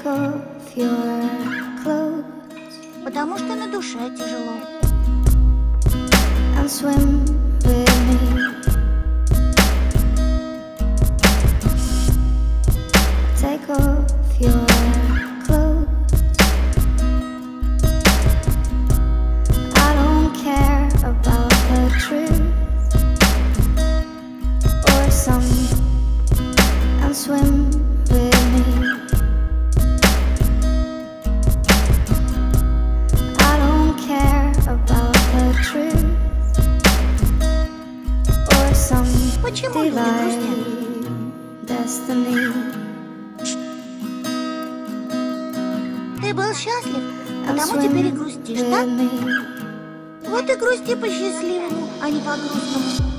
Take off your clothes Потому что на душе тяжело. and swim with me. Take off your clothes. I don't care about the truth or some, and swim with me. I don't care about the truth or some Почему люди грустят? divine destiny. Ты был счастлив, And потому теперь и swim грустишь, with да? me. Вот и грусти по счастливому, а не по грустному.